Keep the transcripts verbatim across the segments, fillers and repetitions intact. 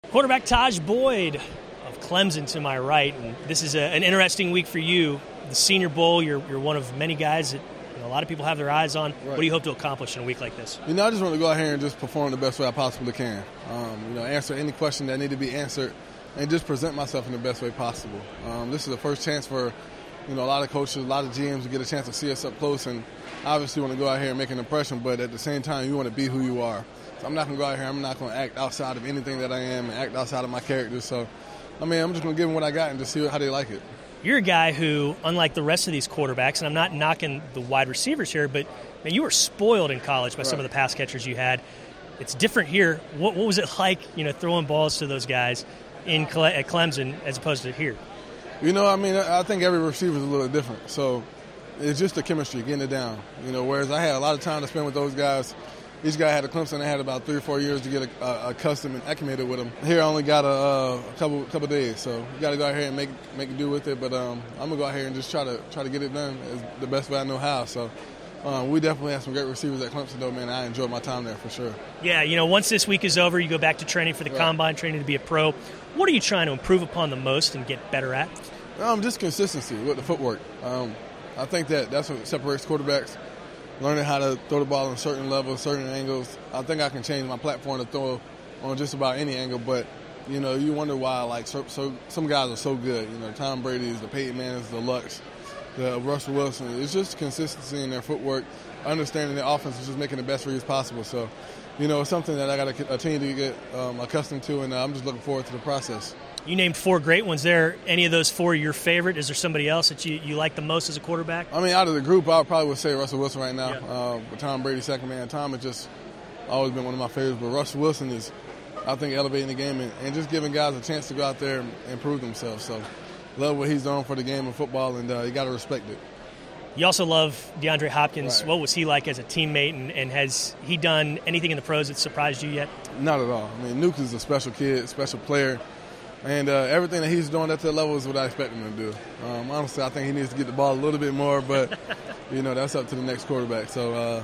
Quarterback Taj Boyd of Clemson to my right, and this is a, an interesting week for you. The Senior Bowl, you're, you're one of many guys that you know, a lot of people have their eyes on. Right. What do you hope to accomplish in a week like this? You know, I just want to go out here and just perform the best way I possibly can. Um, you know, answer any question that need to be answered, and just present myself in the best way possible. Um, this is the first chance for, you know, a lot of coaches, a lot of G Ms to get a chance to see us up close, and obviously want to go out here and make an impression, but at the same time, you want to be who you are. So I'm not going to go out here, I'm not going to act outside of anything that I am and act outside of my character. So, I mean, I'm just going to give them what I got and just see how they like it. You're a guy who, unlike the rest of these quarterbacks, and I'm not knocking the wide receivers here, but man, you were spoiled in college by right. some of the pass catchers you had. It's different here. What, what was it like, you know, throwing balls to those guys in Cle- at Clemson as opposed to here? You know, I mean, I think every receiver is a little different. So it's just the chemistry, getting it down. You know, whereas I had a lot of time to spend with those guys. Each guy had a Clemson. I had about three or four years to get a, a, accustomed and acclimated with them. Here, I only got a, a couple couple days, so you got to go out here and make make do with it. But um, I'm gonna go out here and just try to try to get it done as the best way I know how. So um, we definitely have some great receivers at Clemson, though, man. I enjoyed my time there for sure. Yeah, you know, once this week is over, you go back to training for the right. combine, training to be a pro. What are you trying to improve upon the most and get better at? Um, just consistency with the footwork. Um, I think that that's what separates quarterbacks. Learning how to throw the ball on certain levels, certain angles. I think I can change my platform to throw on just about any angle, but, you know, you wonder why, like, so, so some guys are so good. You know, Tom Brady's, the Peyton Manning's, the Lux, the Russell Wilson. It's just consistency in their footwork, understanding the offense is just making the best reads possible. So, you know, it's something that I got to continue to get um, accustomed to, and uh, I'm just looking forward to the process. You named four great ones there. Any of those four your favorite? Is there somebody else that you, you like the most as a quarterback? I mean, out of the group, I probably would say Russell Wilson right now. Yeah. Uh, with Tom Brady second man. Tom has just always been one of my favorites. But Russell Wilson is, I think, elevating the game and, and just giving guys a chance to go out there and, and prove themselves. So love what he's doing for the game of football, and uh, you got to respect it. You also love DeAndre Hopkins. Right. What was he like as a teammate, and, and has he done anything in the pros that surprised you yet? Not at all. I mean, Nuke is a special kid, special player. And uh, everything that he's doing at that level is what I expect him to do. Um, honestly, I think he needs to get the ball a little bit more, but, you know, that's up to the next quarterback. So, uh,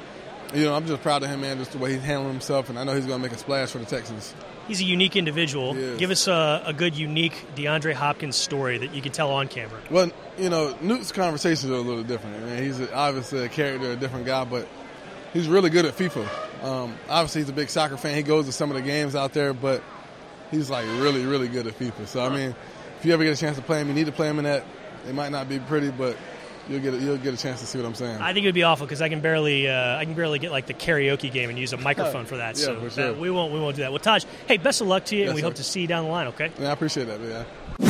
you know, I'm just proud of him, man, just the way he's handling himself, and I know he's going to make a splash for the Texans. He's a unique individual. Give us a, a good, unique DeAndre Hopkins story that you can tell on camera. Well, you know, Nuke's conversations are a little different. I mean, he's obviously a character, a different guy, but he's really good at FIFA. Um, obviously, he's a big soccer fan. He goes to some of the games out there, but he's, like, really, really good at FIFA. So, I mean, if you ever get a chance to play him, you need to play him in that. It might not be pretty, but you'll get a, you'll get a chance to see what I'm saying. I think it would be awful because I can barely uh, I can barely get, like, the karaoke game and use a microphone for that. Yeah, so for sure. that, we won't we won't do that. Well, Taj, hey, best of luck to you, yes, and we sir. hope to see you down the line, okay? Yeah, I appreciate that, man.